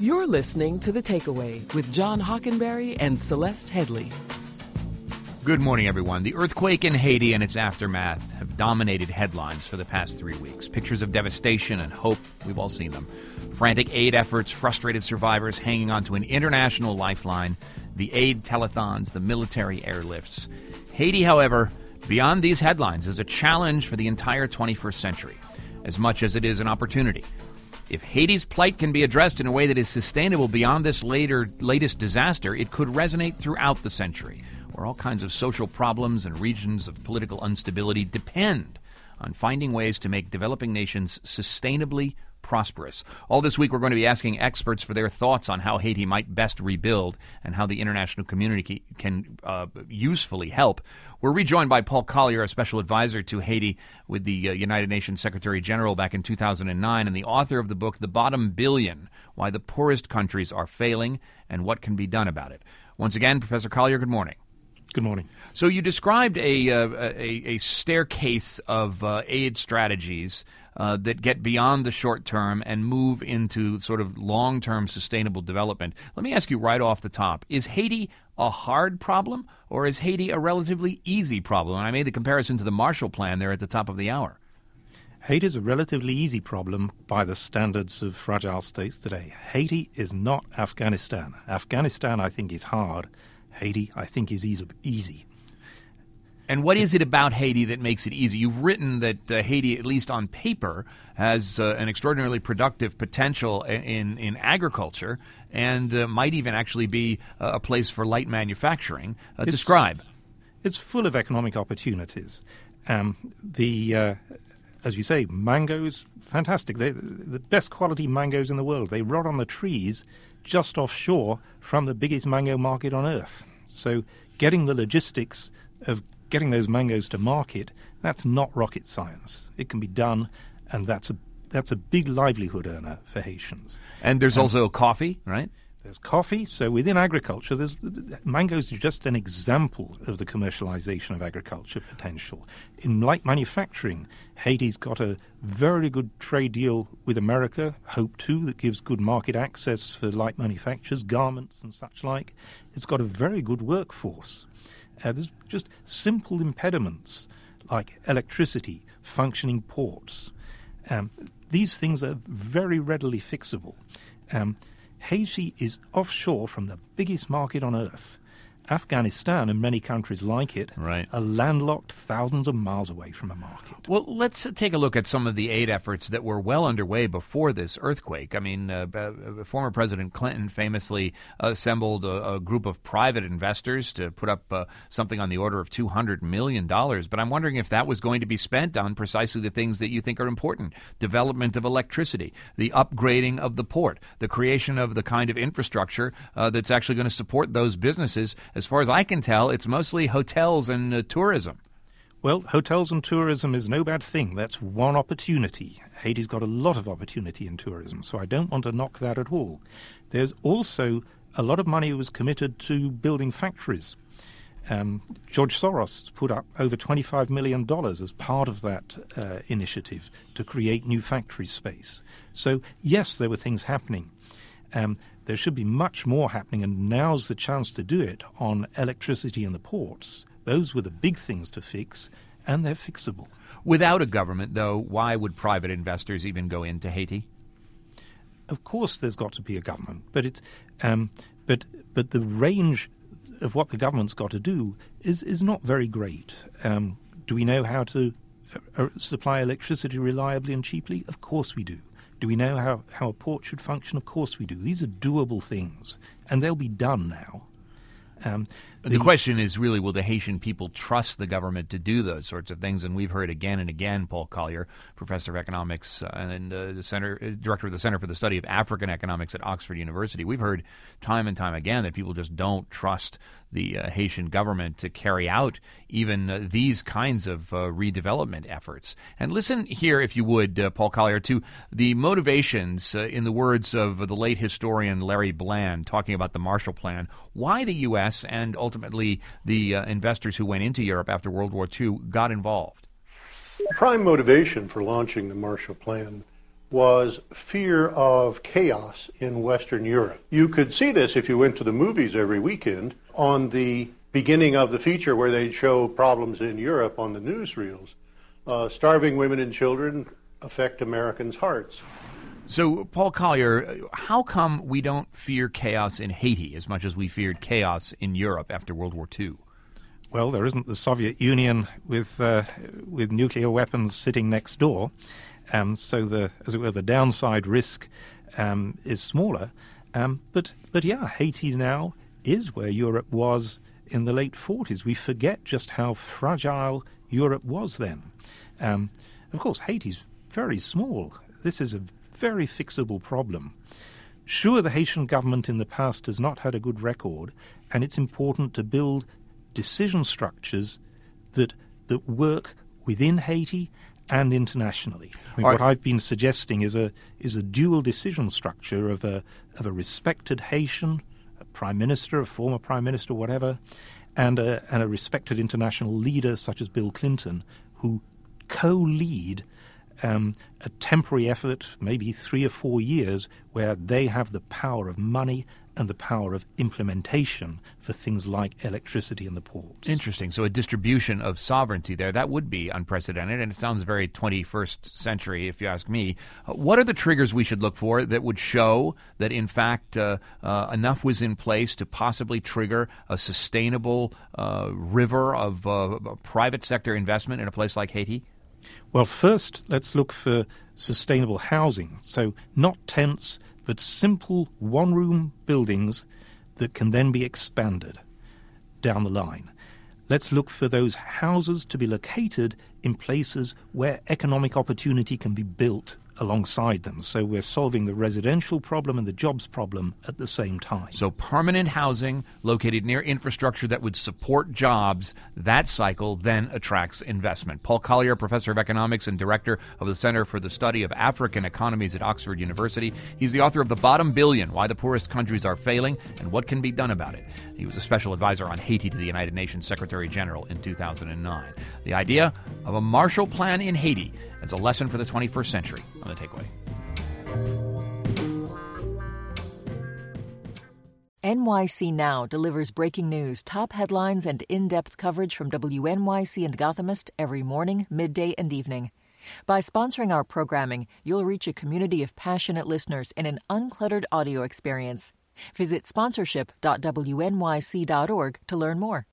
You're listening to The Takeaway with John Hockenberry and Celeste Headley. Good morning, everyone. The earthquake in Haiti and its aftermath have dominated headlines for the past 3 weeks. Pictures of devastation and hope, we've all seen them. Frantic aid efforts, frustrated survivors hanging onto an international lifeline, the aid telethons, the military airlifts. Haiti, however, beyond these headlines, is a challenge for the entire 21st century, as much as it is an opportunity. If Haiti's plight can be addressed in a way that is sustainable beyond this latest disaster, it could resonate throughout the century, where all kinds of social problems and regions of political instability depend on finding ways to make developing nations sustainably prosperous. All this week, we're going to be asking experts for their thoughts on how Haiti might best rebuild and how the international community can usefully help. We're rejoined by Paul Collier, a special advisor to Haiti with the United Nations Secretary General back in 2009, and the author of the book, The Bottom Billion, Why the Poorest Countries Are Failing and What Can Be Done About It. Once again, Professor Collier, good morning. Good morning. So you described a staircase of aid strategies that get beyond the short term and move into sort of long-term sustainable development. Let me ask you right off the top, is Haiti a hard problem or is Haiti a relatively easy problem? And I made the comparison to the Marshall Plan there at the top of the hour. Haiti is a relatively easy problem by the standards of fragile states today. Haiti is not Afghanistan. Afghanistan, I think, is hard. Haiti, I think, is easy. And what is it about Haiti that makes it easy? You've written that Haiti, at least on paper, has an extraordinarily productive potential in agriculture and might even actually be a place for light manufacturing. Describe. It's full of economic opportunities. As you say, mangoes, fantastic. They're the best quality mangoes in the world. They rot on the trees just offshore from the biggest mango market on earth. So getting the logistics of getting those mangoes to market, that's not rocket science. It can be done, and that's a big livelihood earner for Haitians. And there's also coffee, right? There's coffee. So within agriculture, mangoes are just an example of the commercialization of agriculture potential. In light manufacturing, Haiti's got a very good trade deal with America, Hope 2, that gives good market access for light manufacturers, garments and such like. It's got a very good workforce. There's just simple impediments like electricity, functioning ports. These things are very readily fixable. Haiti is offshore from the biggest market on earth. Afghanistan and many countries like it are landlocked thousands of miles away from a market. Well, let's take a look at some of the aid efforts that were well underway before this earthquake. I mean, former President Clinton famously assembled a group of private investors to put up something on the order of $200 million. But I'm wondering if that was going to be spent on precisely the things that you think are important. Development of electricity, the upgrading of the port, the creation of the kind of infrastructure that's actually going to support those businesses. As far as I can tell, it's mostly hotels and tourism. Well, hotels and tourism is no bad thing. That's one opportunity. Haiti's got a lot of opportunity in tourism, so I don't want to knock that at all. There's also a lot of money was committed to building factories. George Soros put up over $25 million as part of that initiative to create new factory space. So, yes, there were things happening. There should be much more happening, and now's the chance to do it on electricity and the ports. Those were the big things to fix, and they're fixable. Without a government, though, why would private investors even go into Haiti? Of course there's got to be a government, but the range of what the government's got to do is not very great. Do we know how to supply electricity reliably and cheaply? Of course we do. Do we know how a port should function? Of course we do. These are doable things, and they'll be done now. The question is really, will the Haitian people trust the government to do those sorts of things? And we've heard again and again, Paul Collier, professor of economics and director of the Center for the Study of African Economics at Oxford University. We've heard time and time again that people just don't trust the Haitian government to carry out even these kinds of redevelopment efforts. And listen here, if you would, Paul Collier, to the motivations, in the words of the late historian Larry Bland, talking about the Marshall Plan, why the U.S. and ultimately the investors who went into Europe after World War II got involved. The prime motivation for launching the Marshall Plan was fear of chaos in Western Europe. You could see this if you went to the movies every weekend on the beginning of the feature where they'd show problems in Europe on the newsreels. Starving women and children affect Americans' hearts. So, Paul Collier, how come we don't fear chaos in Haiti as much as we feared chaos in Europe after World War II? Well, there isn't the Soviet Union with nuclear weapons sitting next door, so the downside risk is smaller. But yeah, Haiti now is where Europe was in the late 40s. We forget just how fragile Europe was then. Of course, Haiti's very small. This is a very fixable problem. Sure, the Haitian government in the past has not had a good record, and it's important to build decision structures that work within Haiti and internationally. What I've been suggesting is a dual decision structure of a respected Haitian, a prime minister, a former prime minister, whatever, and a respected international leader such as Bill Clinton, who co-lead a temporary effort, maybe 3 or 4 years, where they have the power of money and the power of implementation for things like electricity in the ports. Interesting. So a distribution of sovereignty there, that would be unprecedented, and it sounds very 21st century, if you ask me. What are the triggers we should look for that would show that, in fact, enough was in place to possibly trigger a sustainable river of private sector investment in a place like Haiti? Well, first, let's look for sustainable housing. So not tents, but simple one-room buildings that can then be expanded down the line. Let's look for those houses to be located in places where economic opportunity can be built alongside them. So we're solving the residential problem and the jobs problem at the same time. So permanent housing located near infrastructure that would support jobs, that cycle then attracts investment. Paul Collier, professor of economics and director of the Center for the Study of African Economies at Oxford University. He's the author of The Bottom Billion, Why the Poorest Countries Are Failing and What Can Be Done About It. He was a special advisor on Haiti to the United Nations Secretary General in 2009. The idea of a Marshall Plan in Haiti as a lesson for the 21st century on The Takeaway. NYC Now delivers breaking news, top headlines, and in-depth coverage from WNYC and Gothamist every morning, midday, and evening. By sponsoring our programming, you'll reach a community of passionate listeners in an uncluttered audio experience. Visit sponsorship.wnyc.org to learn more.